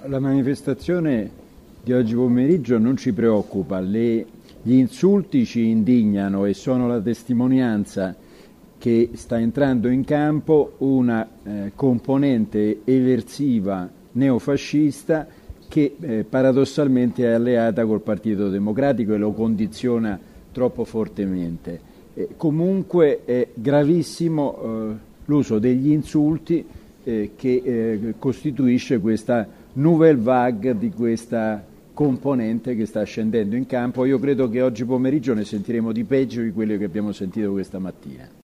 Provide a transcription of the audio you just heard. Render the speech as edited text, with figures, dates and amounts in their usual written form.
La manifestazione di oggi pomeriggio non ci preoccupa, gli insulti ci indignano e sono la testimonianza che sta entrando in campo una componente eversiva neofascista che paradossalmente è alleata col Partito Democratico e lo condiziona troppo fortemente. Comunque è gravissimo l'uso degli insulti che costituisce questa nouvelle vague di questa componente che sta scendendo in campo. Io credo che oggi pomeriggio ne sentiremo di peggio di quello che abbiamo sentito questa mattina.